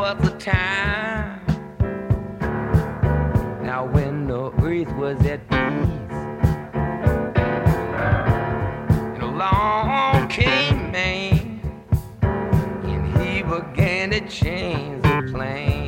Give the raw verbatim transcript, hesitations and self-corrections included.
was a time now when the earth was at peace, and along came man, and he began to change the plan.